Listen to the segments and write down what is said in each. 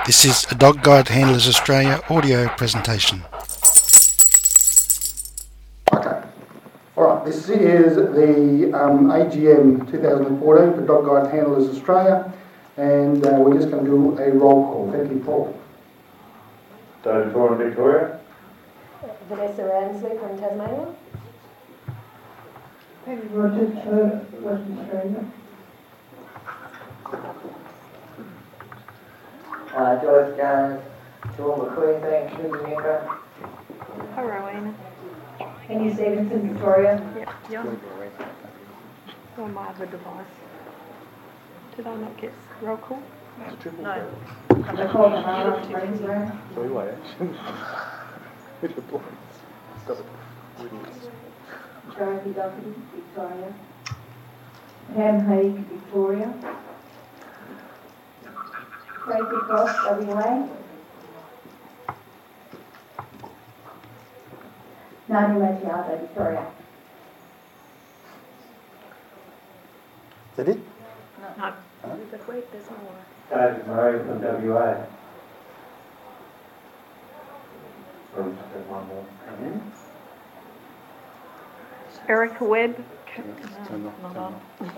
This is a Dog Guide Handlers Australia audio presentation. Okay. Alright, this is the AGM 2014 for Dog Guide Handlers Australia, and we're just going to do a roll call. Thank you, Paul. David Toran, Victoria. Vanessa Ramsley from Tasmania. Peggy Rogers for Western Australia. Joyce Jones, Toowoomba, Queensland, Community member. Hi, Rowena. Annie Stevenson, Victoria. Yep, John. On my other device. Did I not get roll call? No. Nicole Mahara, Queensland. Dorothy Duffy, Victoria. Pam Haig, Victoria. Tracy Cross, WA. Nadia Matiazo, Victoria. Is that it? No. Wait, there's more. David Murray from WA. One more. Erica Webb. Not on.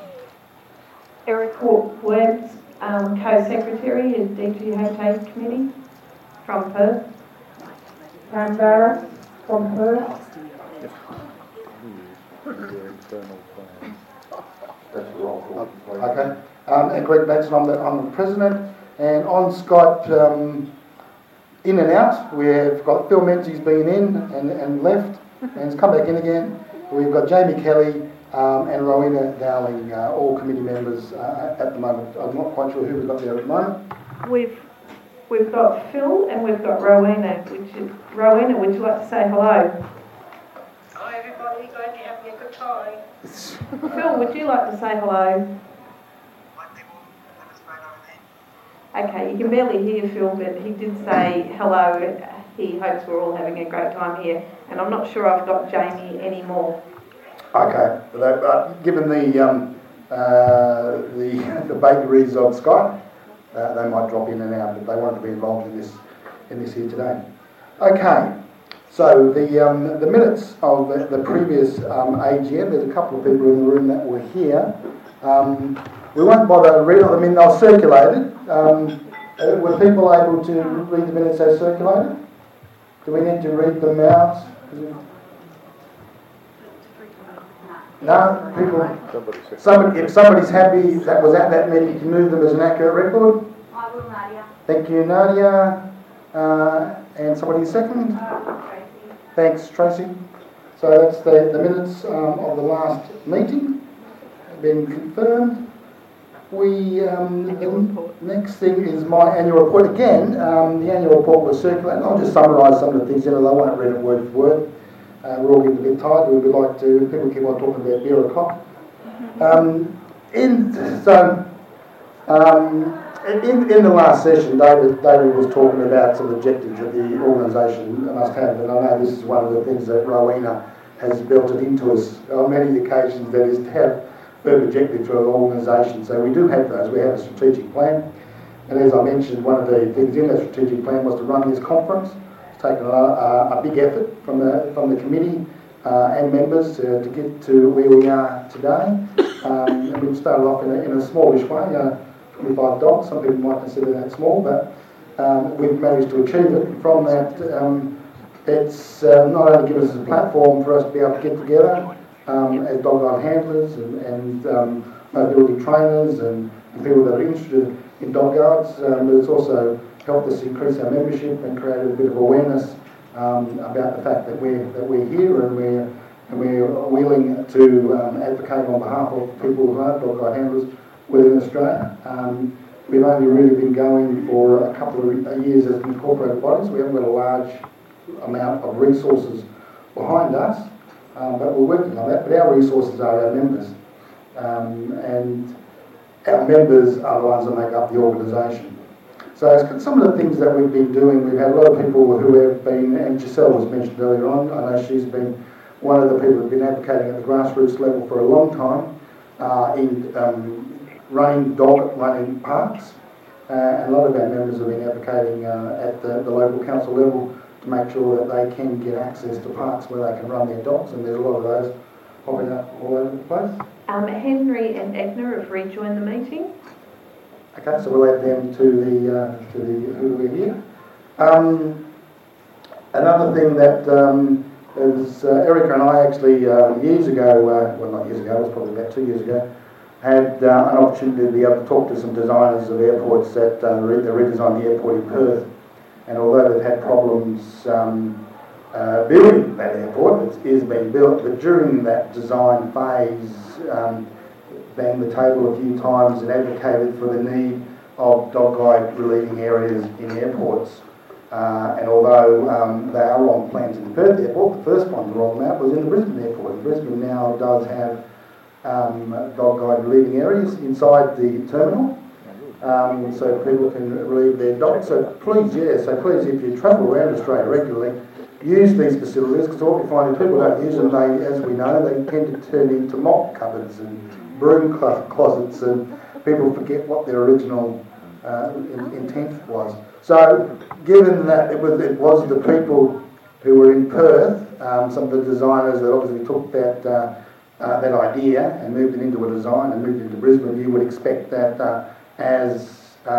Eric Webb, Co-Secretary of DGHA Committee from Perth. Pam Barra from Perth. That's the roll call. Okay. And Greg Batson, I'm the President. And on Skype, in and out, we've got Phil Menzies been in and left, and has come back in again. We've got Jamie Kelly and Rowena Dowling, all committee members at the moment. I'm not quite sure who we've got there at the moment. We've got Phil and we've got Rowena. Rowena, would you like to say hello? Hi everybody, glad you're having a good time. Phil, would you like to say hello? Okay, you can barely hear Phil, but he did say hello. He hopes we're all having a great time here. And I'm not sure I've got Jamie anymore. Okay, given the vagaries of Skype, they might drop in and out, but they want to be involved in this here today. Okay, so the minutes of the previous AGM. There's a couple of people in the room that were here. We won't bother reading them in. They're circulated. Were people able to read the minutes as circulated? Do we need to read them out? No, people. If somebody's happy that was at that meeting, can move them as an accurate record. I will, Nadia. Thank you, Nadia. And somebody second. Tracy. Thanks, Tracy. So that's the minutes of the last meeting have been confirmed. The next thing is my annual report. Again, the annual report was circulated. I'll just summarise some of the things in it. I won't read it word for word. We're all getting a bit tired. We'd like to. People keep on talking about beer o'clock. In the last session, David was talking about some objectives that the organisation must have, and I know this is one of the things that Rowena has built it into us on many occasions. That is to have firm objectives for an organisation. So we do have those. We have a strategic plan, and as I mentioned, one of the things in that strategic plan was to run this conference. It's taken a big effort from the committee and members to get to where we are today. And we've started off in a smallish way, 25 dogs. Some people might consider that small, but we've managed to achieve it. And from that, it's not only given us a platform for us to be able to get together as dog guide handlers and mobility trainers and people that are interested in dog guides, but it's also helped us increase our membership and create a bit of awareness about the fact that we're here and we're willing to advocate on behalf of people who are dog guide handlers within Australia. We've only really been going for a couple of years as incorporated bodies. We haven't got a large amount of resources behind us, but we're working on that. But our resources are our members, and our members are the ones that make up the organisation. So some of the things that we've been doing, we've had a lot of people who have been, and Giselle was mentioned earlier on, I know she's been one of the people who've been advocating at the grassroots level for a long time in running dog running parks. and a lot of our members have been advocating at the local council level to make sure that they can get access to parks where they can run their dogs, and there's a lot of those popping up all over the place. Henry and Edna have rejoined the meeting. Okay, so we'll add them to the who we're here. Another thing that is Erica and I actually years ago, well not years ago, it was probably about 2 years ago, had an opportunity to be able to talk to some designers of airports that redesigned the airport in Perth. And although they've had problems building that airport, it is being built, but during that design phase, banged the table a few times and advocated for the need of dog guide relieving areas in airports. And although they are on plans in the Perth airport, the first one to roll them out was in the Brisbane airport. And Brisbane now does have dog guide relieving areas inside the terminal. So people can relieve their dogs. So please, if you travel around Australia regularly, use these facilities, because what we find is people don't use them. They, as we know, they tend to turn into mop cupboards and broom closets, and people forget what their original intent was. So, given that it was the people who were in Perth, some of the designers that obviously took that idea and moved it into a design and moved it into Brisbane, you would expect that as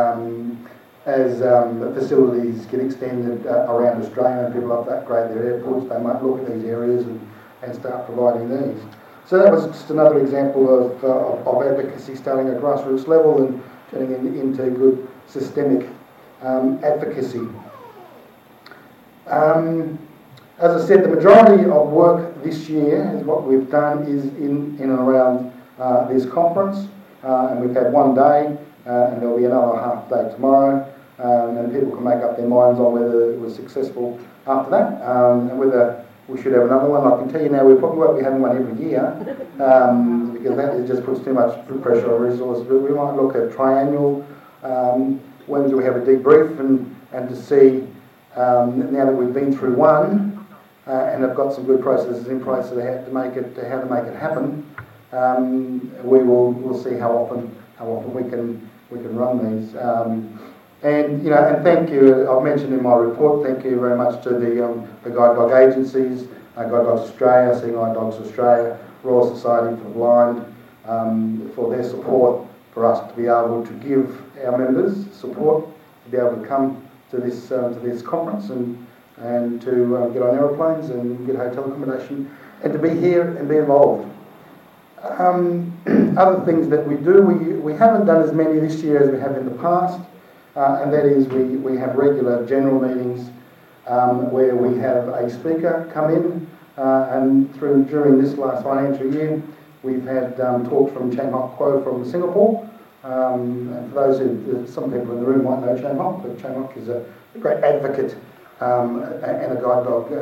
facilities get extended around Australia and people have to upgrade their airports, they might look at these areas and start providing these. So that was just another example of advocacy starting at grassroots level and turning into good systemic advocacy. As I said, the majority of work this year is what we've done is in and around this conference, and we've had one day, and there'll be another half day tomorrow, and people can make up their minds on whether it was successful after that, and whether we should have another one. I can tell you now we probably won't be having one every year, because that just puts too much pressure on resources, but we might look at triannual. When do we have a debrief and to see, now that we've been through one and have got some good processes in place so how to make it happen, we'll see how often we can run these. And thank you. I've mentioned in my report. Thank you very much to the guide dog agencies, Guide Dogs Australia, Seeing Eye Dogs Australia, Royal Society for the Blind, for their support for us to be able to give our members support to be able to come to this conference and to get on aeroplanes and get hotel accommodation and to be here and be involved. Other things that we do, we haven't done as many this year as we have in the past, and that is we have regular general meetings where we have a speaker come in, and during this last financial year we've had talks from Chang Hok Kwo from Singapore. And for those some people in the room might know Chang Hok, but Chang Hok is a great advocate and a guide dog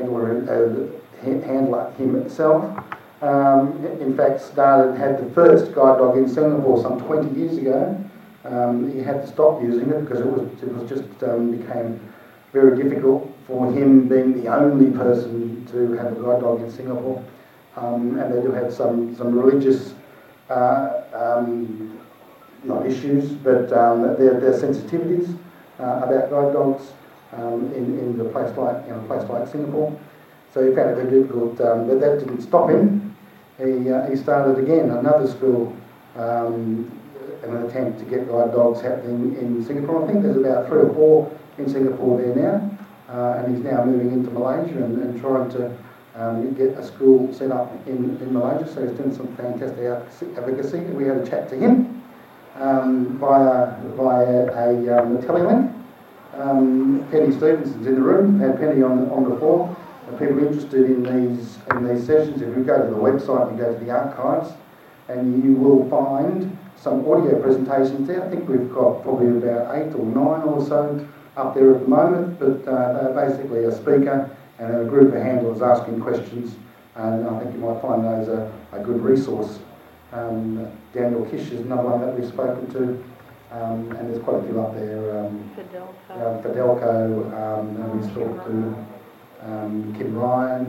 handler himself. In fact, had the first guide dog in Singapore some 20 years ago. He had to stop using it because it was just became very difficult for him being the only person to have a guide dog in Singapore. And they do have some religious not issues, but their sensitivities about guide dogs in a place like Singapore. So he found it very difficult, but that didn't stop him. He started again another school, an attempt to get guide dogs happening in Singapore. I think there's about 3 or 4 in Singapore there now, and he's now moving into Malaysia and trying to get a school set up in Malaysia. So he's doing some fantastic advocacy. We had a chat to him via a telelink. Penny Stevenson's in the room. Had Penny on before. People interested in these sessions, if you go to the website, you go to the archives, and you will find some audio presentations there. I think we've got probably about 8 or 9 or so up there at the moment, but they're basically a speaker and a group of handlers asking questions, and I think you might find those a good resource. Daniel Kish is another one that we've spoken to, and there's quite a few up there. Fidelco, and we've talked to Kim Ryan,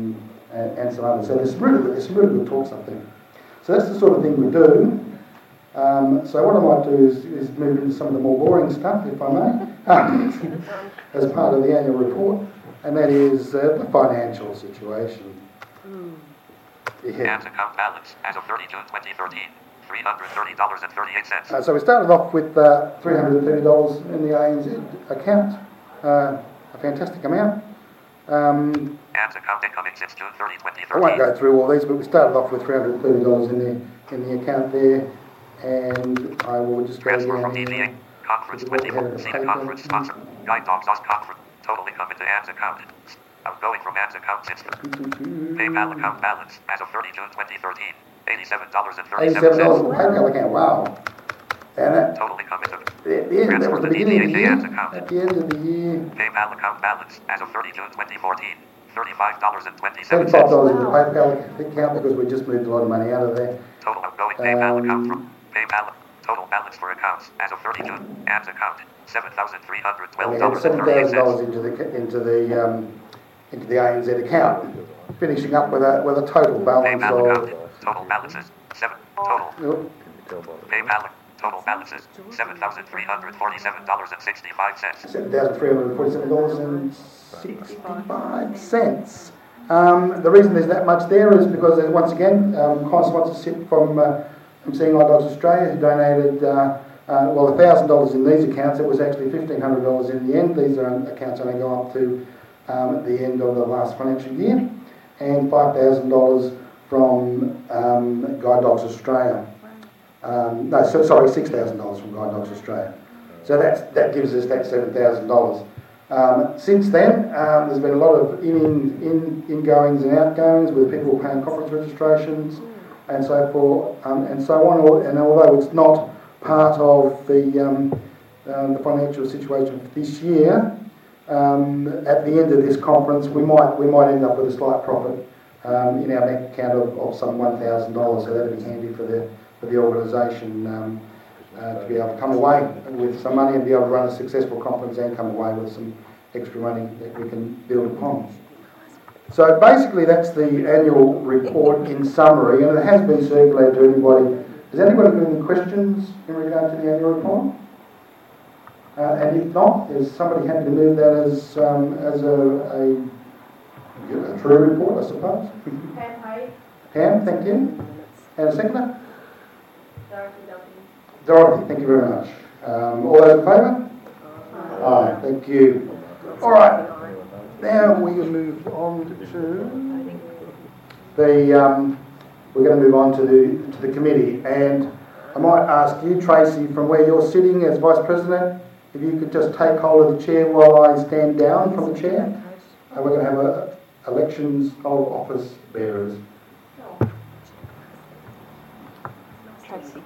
and some others. So there's some really good talks up there. So that's the sort of thing we do. So what I might do is move into some of the more boring stuff, if I may, as part of the annual report, and that is the financial situation. Yeah. Hands account balance as of 30 June 2013, $330.38. So we started off with $330 in the ANZ account, a fantastic amount. Hands account incoming since June 30, 2013. I won't go through all these, but we started off with $330 in the account there, and I will just go Transfer down from DVA. Conference to the 24. head of the See the paper. conference sponsor. Guide Dogs Us Conference. Total income into hands account. Outgoing from hands account since PayPal account balance as of 30 June 2013. $87.37. $87 in the PayPal account, wow. And that, Total income into at the end, that was the beginning of the year. At the end of the year, PayPal account balance as of 30 June 2014. $35.27. $35 in the PayPal account because we just moved a lot of money out of there. Total outgoing PayPal account from PayPal. Total balance for accounts as of 30 June. Hands account And we had $7,312.38. $7,000 into the ANZ account, finishing up with a total balance PayPal of account. Total balances. Total. PayPal. Total balances. $7,347.65. $7,347.65. The reason there's that much there is because there's once again kind sponsorship from Seeing Eye Dogs Australia, who donated $1,000 in these accounts. It was actually $1,500 in the end. These are accounts only go up to the end of the last financial year, and $5,000 from Guide Dogs Australia. $6,000 from Guide Dogs Australia. So that gives us that $7,000. Since then, there's been a lot of ingoings and outgoings with people paying conference registrations and so forth and so on. And although it's not part of the financial situation for this year, at the end of this conference, we might end up with a slight profit in our bank account of some $1,000. So that'd be handy for the organisation to be able to come away with some money and be able to run a successful conference and come away with some extra money that we can build upon. So basically that's the annual report in summary, and it has been circulated to anybody. Has anybody got any questions in regard to the annual report? And if not, is somebody happy to move that as a true report, I suppose? Pam, thank you. And a seconder? Dorothy, thank you very much. All those in favour? Aye, thank you. All right, now we move on to the. We're going to move on to the committee, and I might ask you, Tracy, from where you're sitting as Vice President, if you could just take hold of the chair while I stand down from the chair. And we're going to have elections of office bearers. Tracy.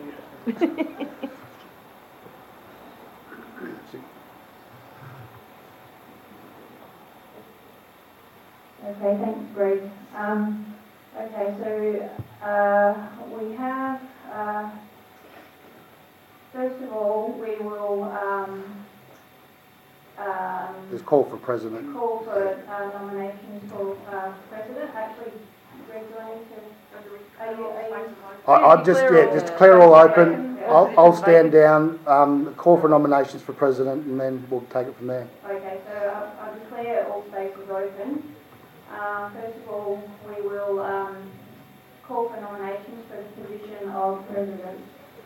Okay, thanks, Greg. Okay, so we have, first of all, we will Just call for President. call for nominations for President. Actually, Greg, do I need to... I'll just declare all open. I'll stand down, call for nominations for President, and then we'll take it from there. Okay, so I declare all spaces open. First of all, we will call for nominations for the position of President.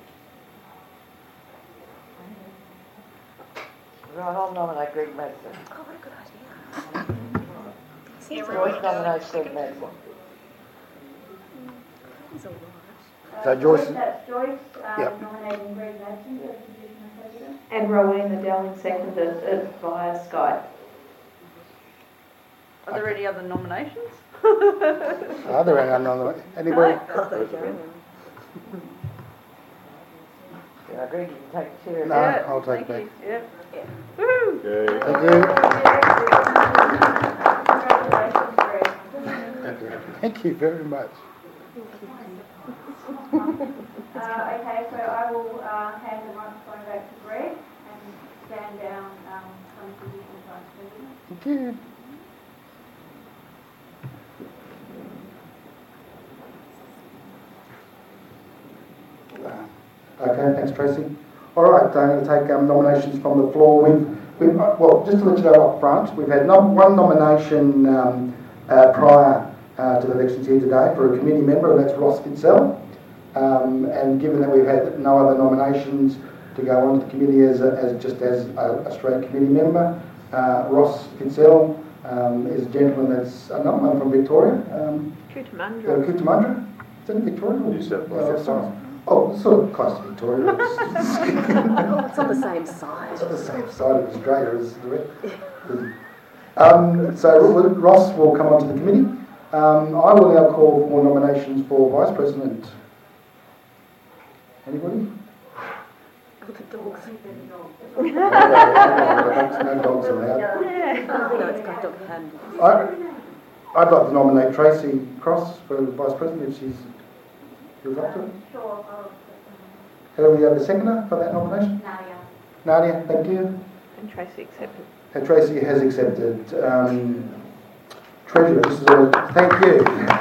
Right, I'll nominate Greg Madison. Oh, what a good idea. Joyce nominates Greg Madison. So Joyce- That's Joyce Yep. nominating Greg Madison for the position of President. And Rowena Dowling seconded it via Skype. Are there any other nominations? Are there any other? Anybody? Yeah, Greg, you can take the chair. No, I'll take it back. Yep. Woo! Thank you. Congratulations, Greg. Thank you very much. Okay, so I will hand the microphone back to Greg and stand down from the position of Vice President. Thank you. Okay, thanks Tracy. All right, I'm going to take nominations from the floor. Well, just to let you know up front, we've had one nomination prior to the elections here today for a committee member, and that's Ross Fitzell. And given that we've had no other nominations to go on to the committee as a straight committee member, Ross Fitzell is a gentleman that's another one from Victoria. Cootamundra. Cootamundra? Is that in Victoria? New South Wales. Oh, sort of close to Victoria. It's on the same side. It's on the same side of Australia as the rest. So Ross will come onto the committee. I will now call for nominations for Vice President. Anybody? The dogs. No dogs allowed. No, it's got dog hand. I'd like to nominate Tracy Cross for Vice President if she's up to it. Sure. Do we have a seconder for that nomination? Nadia, thank you. And Tracy accepted. Tracy has accepted. Treasurer, this is always, thank you.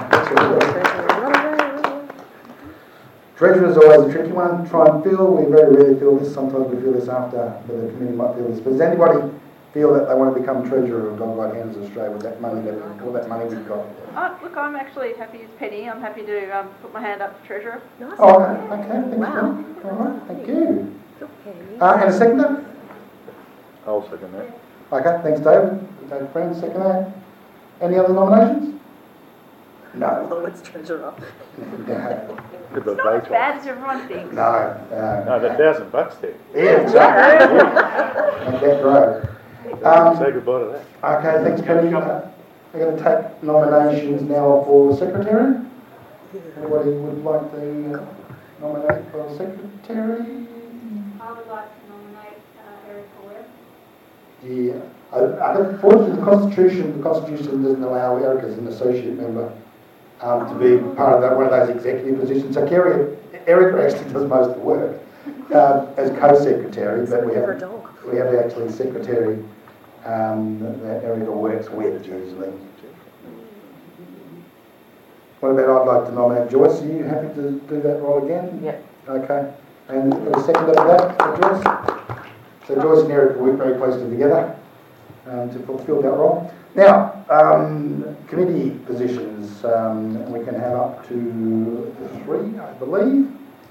Treasurer is always a tricky one to try and fill. We very rarely fill this. Sometimes we fill this after, but the committee might fill this. But does anybody feel that they want to become treasurer of Dog Like Handlers Australia with that money, all that money we've got? Look, I'm actually happy as Penny. I'm happy to put my hand up for treasurer. Nice. Oh, okay. Thanks, Wow. Penny. All right, thank you. Good penny. And a seconder? I'll second that. Okay, thanks, David. David Friend, second that. Any other nominations? No. Lord's treasurer. Good luck, Not as bad as everyone thinks. No. No, the $1,000 there. Yeah, exactly. And that grow. Say goodbye to that. Okay, thanks, Penny. We're going to take nominations now for secretary. Anybody would like to nominate for secretary? I would like to nominate Erica Webb. Yeah. Unfortunately, the Constitution doesn't allow Erica as an associate member to be part of one of those executive positions. So Erica actually does most of the work as co-secretary, but we have actually a secretary that Erica works with usually. What about I'd like to nominate Joyce? Are you happy to do that role again? Yeah. Okay. And for a second for that, for Joyce? So Joyce and Erica work very closely together to fulfil that role. Now, committee positions, we can have up to 3, I believe.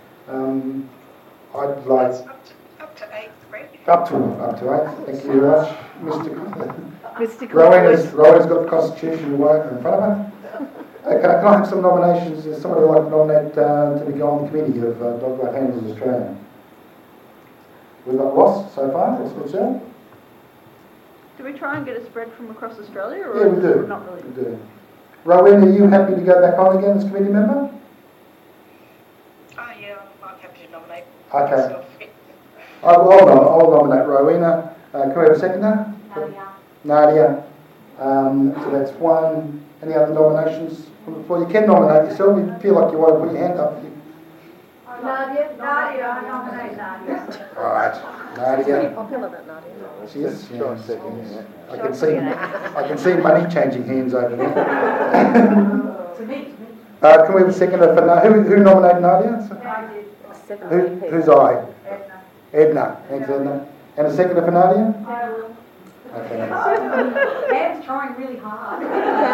I'd like... Up to 8, Fred. Up to 8, thank you very much. Mr. Rowena's got the Constitution work in front of her. Okay, can I have some nominations? Is somebody would like to nominate to be on the committee of Dog Like Handlers Australia? We've got Ross so far, that's what's out. Do we try and get a spread from across Australia? Or Yeah, we do. Not really. We do. Rowena, are you happy to go back on again as committee member? Yeah, I'm happy to nominate Okay. myself. I'll nominate Rowena. Can we have a seconder? Nadia. So that's one. Any other nominations from the floor? You can nominate yourself if you feel like you want to put your hand up. Nadia, I nominate Nadia. All right, Nadia. Pretty popular, that Nadia. She is. Try and second that. I can see money changing hands over there. To me. Can we have a seconder for who nominated Nadia? Who's I? Edna. Thanks, Edna. And a seconder for Nadia? Okay. Pam's trying really hard.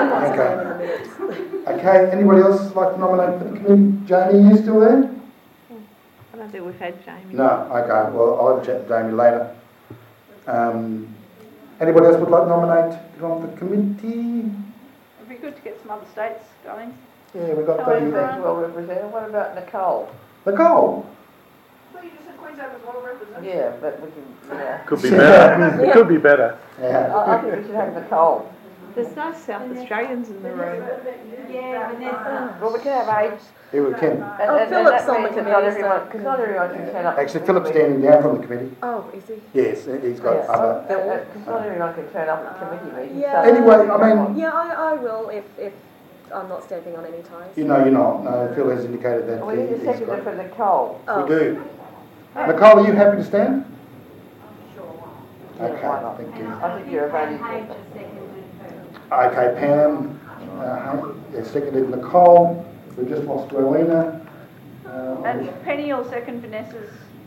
Okay. Anybody else like to nominate for the committee? Jamie, are you still there? I don't think we've had Jamie. No. Okay. Well, I'll have a chat to Jamie later. Anybody else would like to nominate on the committee? It'd be good to get some other states going. Yeah, we've got Queensland's well represented. What about Nicole? Nicole. Well, you just said Queensland was well represented. Yeah, but we can, Could be better. It could be better. Yeah. I think we should have Nicole. There's no South Australians in the room. Yeah, Vanessa. Well, we can have 8. Here we can. And Philip's that on the means that committee, because not everyone can turn up. Actually, Philip's standing down from the committee. Oh, is he? Yes, he's got other. Because not everyone can turn up at committee meetings. Yeah. so- Anyway, I mean, Yeah, I will if I'm not standing on any ties. you're not. No, Phil has indicated that We need a he's seconder got. for Nicole. Oh. We do. Nicole, are you happy to stand? Yeah, Okay, why not? thank you. I think you're a valued Page member. has seconded her. Okay, Pam, seconded Nicole. We've just lost Rowena. And Penny will second Vanessa's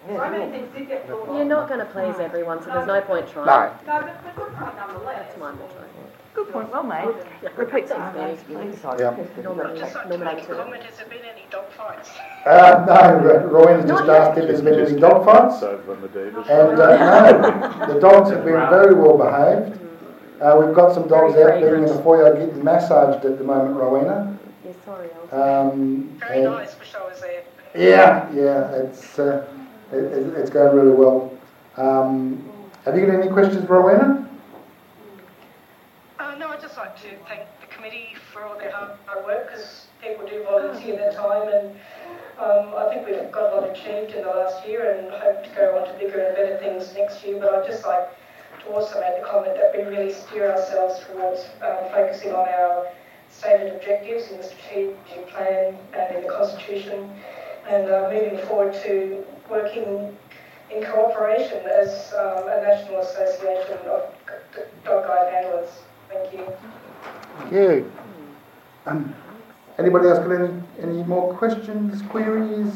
So many things did get thought of. You're not going to please everyone, so there's no point trying. No. No, but good point nonetheless. That's my motto. Good point, well made. Repeat that, please. Yeah. Comment, has there been any dog fights? No, Rowena just asked if there's been any dog fights. Over on the Davis. And no, the dogs have been very well behaved. We've got some dogs out there in the foyer getting massaged at the moment, Rowena. Yeah, sorry. Very nice, wish I was there. Yeah, it's going really well. Have you got any questions, Rowena? No, I'd just like to thank the committee for all their hard work, because people do volunteer their time, and I think we've got a lot achieved in the last year and hope to go on to bigger and better things next year. But I'd just like to also make the comment that we really steer ourselves towards focusing on our stated objectives in the strategic plan and in the constitution, and moving forward to working in cooperation as a national association of dog guide handlers. Thank you. Thank you. Anybody else got any more questions, queries?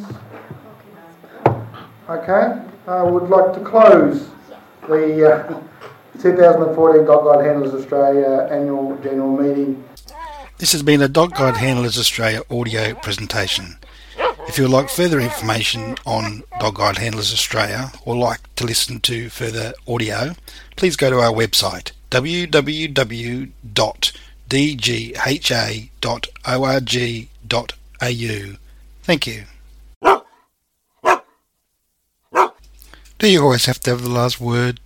Okay. I would like to close the 2014 Dog Guide Handlers Australia Annual General Meeting. This has been a Dog Guide Handlers Australia audio presentation. If you would like further information on Dog Guide Handlers Australia or like to listen to further audio, please go to our website www.dgha.org.au. Thank you. Do you always have to have the last word?